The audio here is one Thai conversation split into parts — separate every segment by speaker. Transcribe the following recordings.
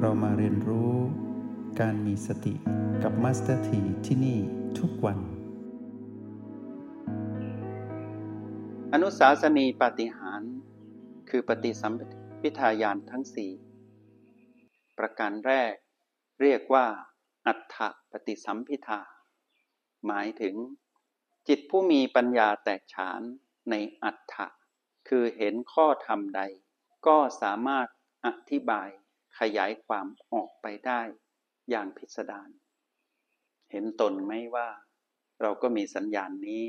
Speaker 1: เรามาเรียนรู้การมีสติกับมาสเตอร์ทีที่นี่ทุกวัน
Speaker 2: อนุสาสนีปาฏิหาริย์คือปฏิสัมภิทาญาณทั้งสี่ประการแรกเรียกว่าอัฏฐปฏิสัมภิทาหมายถึงจิตผู้มีปัญญาแตกฉานในอัฏฐะคือเห็นข้อธรรมใดก็สามารถอธิบายขยายความออกไปได้อย่างพิสดารเห็นตนไหมว่าเราก็มีสัญญาณนี้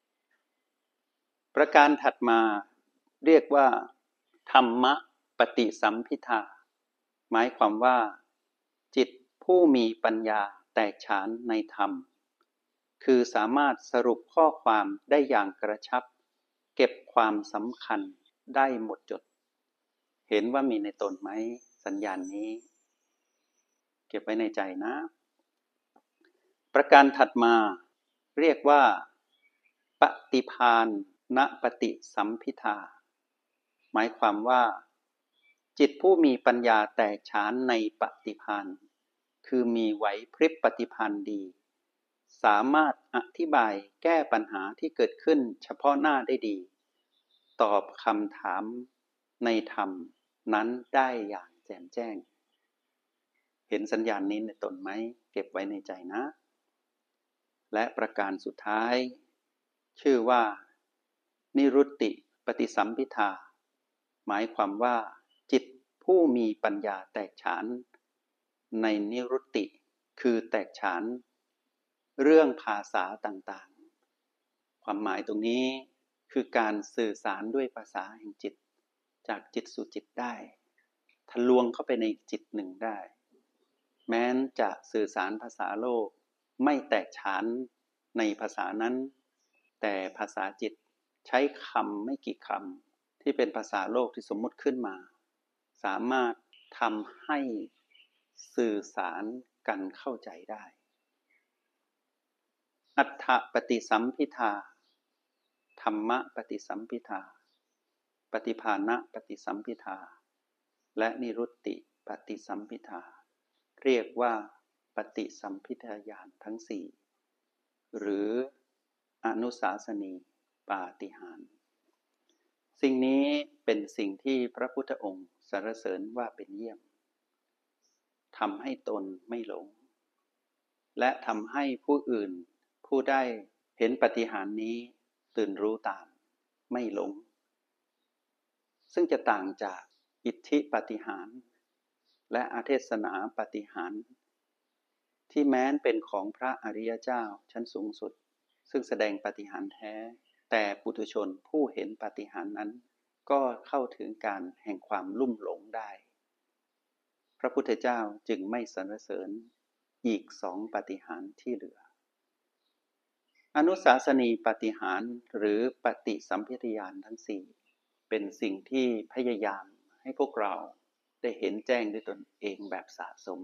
Speaker 2: ประการถัดมาเรียกว่าธรรมปฏิสัมภิทาหมายความว่าจิตผู้มีปัญญาแตกฉานในธรรมคือสามารถสรุปข้อความได้อย่างกระชับเก็บความสำคัญได้หมดจดเห็นว่ามีในตนไหมสัญญาณนี้เก็บไว้ในใจนะประการถัดมาเรียกว่าปฏิภาณปฏิสัมภิทาหมายความว่าจิตผู้มีปัญญาแตกฉานในปฏิภาณคือมีไหวพริบปฏิภาณดีสามารถอธิบายแก้ปัญหาที่เกิดขึ้นเฉพาะหน้าได้ดีตอบคำถามในธรรมนั้นได้อย่างแจ่มแจ้งเห็นสัญญาณนี้ในตนไหมเก็บไว้ในใจนะและประการสุดท้ายชื่อว่านิรุตติปฏิสัมภิทาหมายความว่าจิตผู้มีปัญญาแตกฉานในนิรุตติคือแตกฉานเรื่องภาษาต่างๆความหมายตรงนี้คือการสื่อสารด้วยภาษาแห่งจิตจากจิตสู่จิตได้ทะลวงเข้าไปในจิตหนึ่งได้แม้นจะสื่อสารภาษาโลกไม่แตกฉานในภาษานั้นแต่ภาษาจิตใช้คำไม่กี่คำที่เป็นภาษาโลกที่สมมุติขึ้นมาสามารถทำให้สื่อสารกันเข้าใจได้อัฏฐปฏิสัมภิทาธรรมปฏิสัมภิทาปฏิภาณปฏิสัมภิทาและนิรุตติปฏิสัมภิทาเรียกว่าปฏิสัมภิทาญาณทั้งสี่หรืออนุสาสนีปาฏิหาริย์สิ่งนี้เป็นสิ่งที่พระพุทธองค์สรรเสริญว่าเป็นเยี่ยมทำให้ตนไม่หลงและทำให้ผู้อื่นผู้ได้เห็นปาฏิหาริย์นี้ตื่นรู้ตามไม่หลงซึ่งจะต่างจากอิทธิปาฏิหาริย์และอเทศนาปาฏิหาริย์ที่แม้นเป็นของพระอริยเจ้าชั้นสูงสุดซึ่งแสดงปาฏิหาริย์แท้แต่ปุถุชนผู้เห็นปาฏิหาริย์นั้นก็เข้าถึงการแห่งความลุ่มหลงได้พระพุทธเจ้าจึงไม่สรรเสริญอีกสองปาฏิหาริย์ที่เหลืออนุสาสนีปาฏิหาริย์หรือปฏิสัมภิทาญาณทั้งสี่เป็นสิ่งที่พยายามให้พวกเราได้เห็นแจ้งด้วยตนเองแบบสะสม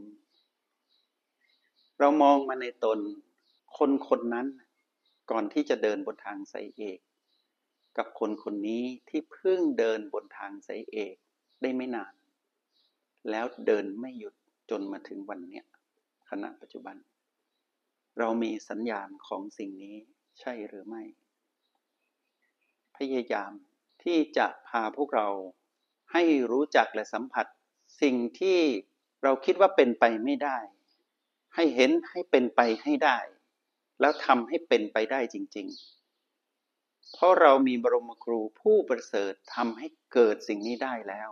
Speaker 2: เรามองมาในตนคนนั้นก่อนที่จะเดินบนทางสายเอกกับคนนี้ที่เพิ่งเดินบนทางสายเอกได้ไม่นานแล้วเดินไม่หยุดจนมาถึงวันเนี้ยขณะปัจจุบันเรามีสัญญาณของสิ่งนี้ใช่หรือไม่พยายามที่จะพาพวกเราให้รู้จักและสัมผัสสิ่งที่เราคิดว่าเป็นไปไม่ได้ให้เห็นให้เป็นไปให้ได้แล้วทำให้เป็นไปได้จริงๆเพราะเรามีบรมครูผู้ประเสริฐทำให้เกิดสิ่งนี้ได้แล้ว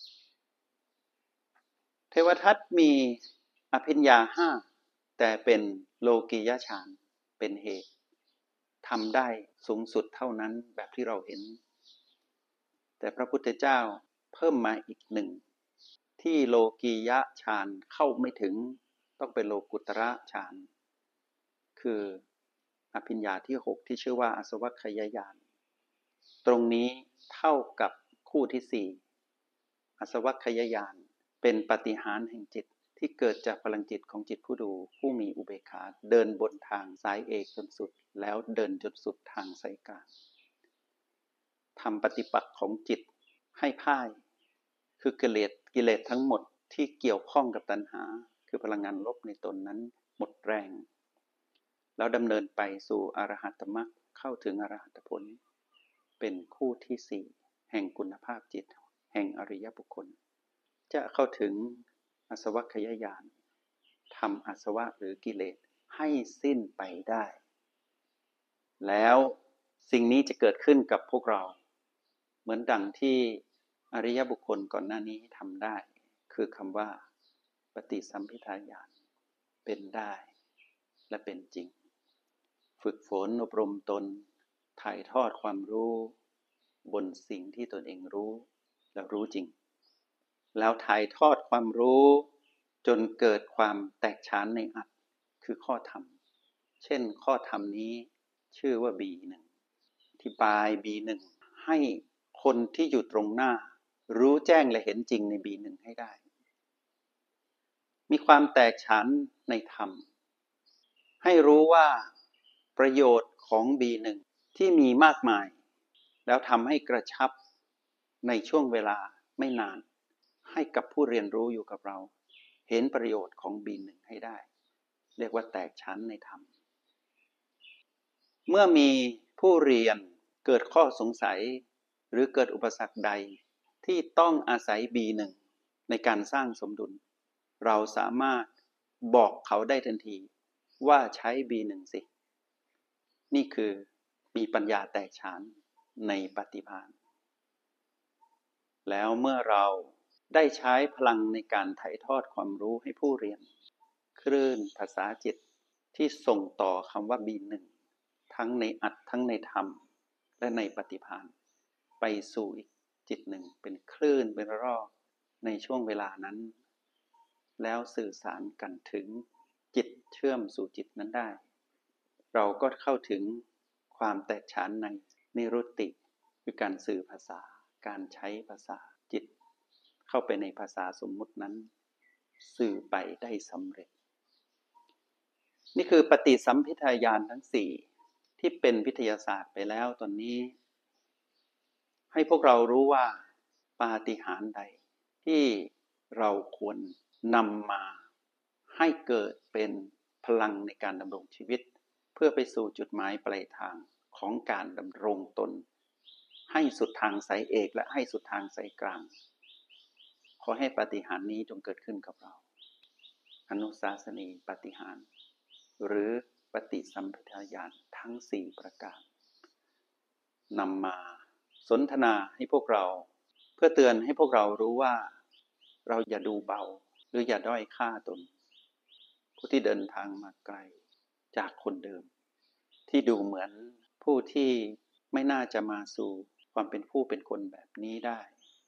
Speaker 2: เทวทัตมีอภิญญาห้าแต่เป็นโลกียฌานเป็นเหตุทำได้สูงสุดเท่านั้นแบบที่เราเห็นแต่พระพุทธเจ้าเพิ่มมาอีกหนึ่งที่โลกียฌานเข้าไม่ถึงต้องเป็นโลกุตระฌานคืออภิญญาที่6ที่ชื่อว่าอสวัคคยญาณตรงนี้เท่ากับคู่ที่4อสวัคคยญาณเป็นปาฏิหาริย์แห่งจิตที่เกิดจากพลังจิตของจิตผู้ดูผู้มีอุเบกขาเดินบนทางสายเอกจนสุดแล้วเดินจนสุดทางสายกลางทำปฏิปักษ์ของจิตให้พ่ายคือกิเลสทั้งหมดที่เกี่ยวข้องกับตัณหาคือพลังงานลบในตนนั้นหมดแรงแล้วดำเนินไปสู่อรหัตมรรคเข้าถึงอรหัตผลเป็นคู่ที่สี่แห่งคุณภาพจิตแห่งอริยบุคคลจะเข้าถึงอาสวัคยญาณทำอาสวะหรือกิเลสให้สิ้นไปได้แล้วสิ่งนี้จะเกิดขึ้นกับพวกเราเหมือนดังที่อริยบุคคลก่อนหน้านี้ทำได้คือคำว่าปฏิสัมภิทาญาณเป็นได้และเป็นจริงฝึกฝนอบรมตนถ่ายทอดความรู้บนสิ่งที่ตนเองรู้และรู้จริงแล้วถ่ายทอดความรู้จนเกิดความแตกฉานในอัตถ์คือข้อธรรมเช่นข้อธรรมนี้ชื่อว่า B1 อธิบาย B1 ให้คนที่อยู่ตรงหน้ารู้แจ้งและเห็นจริงใน B1 ให้ได้มีความแตกฉานในธรรมให้รู้ว่าประโยชน์ของ B1 ที่มีมากมายแล้วทำให้กระชับในช่วงเวลาไม่นานให้กับผู้เรียนรู้อยู่กับเราเห็นประโยชน์ของ B1 ให้ได้เรียกว่าแตกฉานในธรรมเมื่อมีผู้เรียนเกิดข้อสงสัยหรือเกิดอุปสรรคใดที่ต้องอาศัย B1 ในการสร้างสมดุลเราสามารถบอกเขาได้ทันทีว่าใช้ B1 สินี่คือมีปัญญาแตกฉานในปฏิภาณแล้วเมื่อเราได้ใช้พลังในการถ่ายทอดความรู้ให้ผู้เรียนคลื่นภาษาจิตที่ส่งต่อคำว่า B1 ทั้งในอัตถ์ทั้งในธรรมและในปฏิภาณไปสู่อีกจิตหนึ่งเป็นคลื่นเป็นรอกในช่วงเวลานั้นแล้วสื่อสารกันถึงจิตเชื่อมสู่จิตนั้นได้เราก็เข้าถึงความแตกฉานในนิรุตติคือการสื่อภาษาการใช้ภาษาจิตเข้าไปในภาษาสมมุตินั้นสื่อไปได้สำเร็จนี่คือปฏิสัมภิทาญาณทั้งสี่ที่เป็นวิทยาศาสตร์ไปแล้วตอนนี้ให้พวกเรารู้ว่าปาฏิหาริย์ใดที่เราควรนำมาให้เกิดเป็นพลังในการดำรงชีวิตเพื่อไปสู่จุดหมายปลายทางของการดำรงตนให้สุดทางสายเอกและให้สุดทางสายกลางขอให้ปาฏิหาริย์นี้จงเกิดขึ้นกับเราอนุสาสนีปาฏิหาริย์หรือปฏิสัมภิทาญาณทั้ง4ประการนำมาสนทนาให้พวกเราเพื่อเตือนให้พวกเรารู้ว่าเราอย่าดูเบาหรืออย่าด้อยค่าตนผู้ที่เดินทางมาไกลจากคนเดิมที่ดูเหมือนผู้ที่ไม่น่าจะมาสู่ความเป็นผู้เป็นคนแบบนี้ได้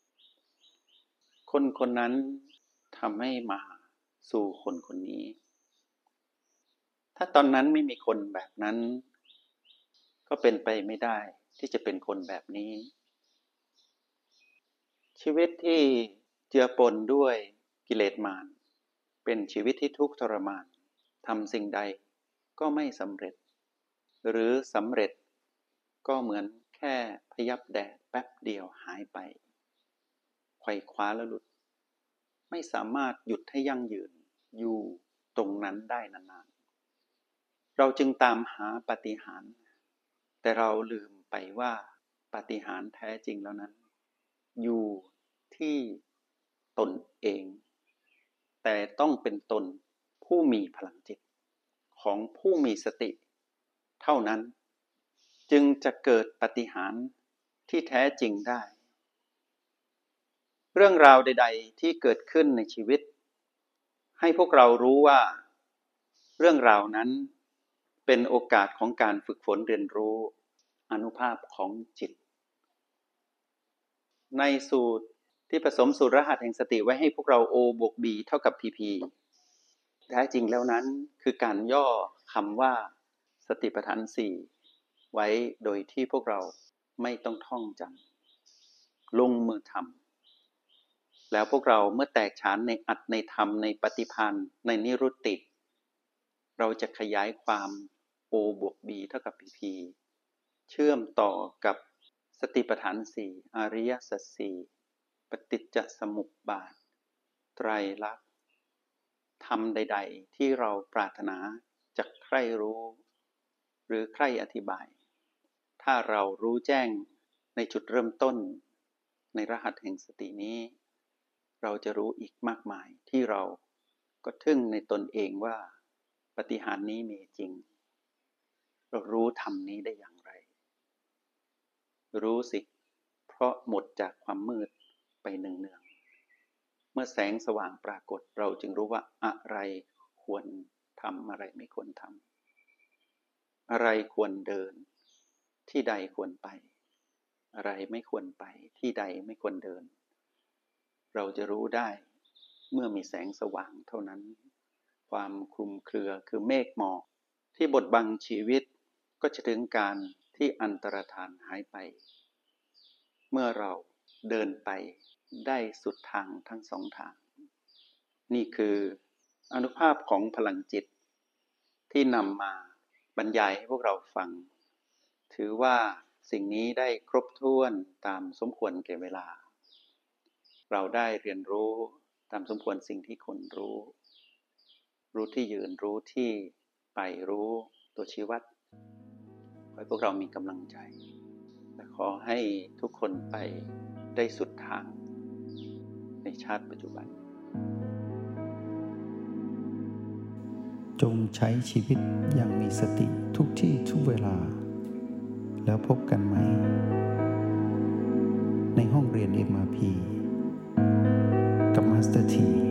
Speaker 2: คนคนนั้นทำให้มาสู่คนคนนี้ถ้าตอนนั้นไม่มีคนแบบนั้นก็เป็นไปไม่ได้ที่จะเป็นคนแบบนี้ชีวิตที่เจือปนด้วยกิเลสมารเป็นชีวิตที่ทุกข์ทรมานทำสิ่งใดก็ไม่สำเร็จหรือสำเร็จก็เหมือนแค่พยับแดดแป๊บเดียวหายไปไขว่คว้าแล้วหลุดไม่สามารถหยุดให้ยั่งยืนอยู่ตรงนั้นได้นานๆเราจึงตามหาปาฏิหาริย์แต่เราลืมไปว่าปาฏิหาริย์แท้จริงแล้วนั้นอยู่ที่ตนเองแต่ต้องเป็นตนผู้มีพลังจิตของผู้มีสติเท่านั้นจึงจะเกิดปาฏิหาริย์ที่แท้จริงได้เรื่องราวใดๆที่เกิดขึ้นในชีวิตให้พวกเรารู้ว่าเรื่องราวนั้นเป็นโอกาสของการฝึกฝนเรียนรู้อานุภาพของจิตในสูตรที่ผสมสูตรรหัสแห่งสติไว้ให้พวกเรา O บวก B เท่ากับ PP แท้จริงแล้วนั้นคือการย่อคำว่าสติปัฏฐาน4ไว้โดยที่พวกเราไม่ต้องท่องจำลงมือทำแล้วพวกเราเมื่อแตกฉานในอัตถ์ในธรรมในปฏิภาณในนิรุตติเราจะขยายความ O บวก B เท่ากับ PP เชื่อมต่อกับสติปัฏฐาน4อริยสัจ4ปฏิจจสมุปบาทไตไตรลักษณ์ธรรมใดๆที่เราปรารถนาจะใคร่รู้หรือใคร่อธิบายถ้าเรารู้แจ้งในจุดเริ่มต้นในรหัสแห่งสตินี้เราจะรู้อีกมากมายที่เราก็ทึ่งในตนเองว่าปาฏิหาริย์นี้มีจริงเรารู้ธรรมนี้ได้อย่างไรรู้สิเพราะหมดจากความมืดไปเนืองๆเมื่อแสงสว่างปรากฏเราจึงรู้ว่าอะไรควรทำอะไรไม่ควรทำอะไรควรเดินที่ใดควรไปอะไรไม่ควรไปที่ใดไม่ควรเดินเราจะรู้ได้เมื่อมีแสงสว่างเท่านั้นความคลุมเครือคือเมฆหมอกที่บดบังชีวิตก็จะถึงการที่อันตรธานหายไปเมื่อเราเดินไปได้สุดทางทั้งสองทางนี่คืออานุภาพของพลังจิตที่นำมาบรรยายให้พวกเราฟังถือว่าสิ่งนี้ได้ครบถ้วนตามสมควรแก่เวลาเราได้เรียนรู้ตามสมควรสิ่งที่ควรรู้ที่ยืนรู้ที่ไปรู้ตัวชี้วัดขอให้พวกเรามีกำลังใจและขอให้ทุกคนไปได้สุดทางในชาติปัจจุบัน
Speaker 1: จงใช้ชีวิตอย่างมีสติทุกที่ทุกเวลาแล้วพบกันไหมในห้องเรียน MRP กับมาสเตอร์ที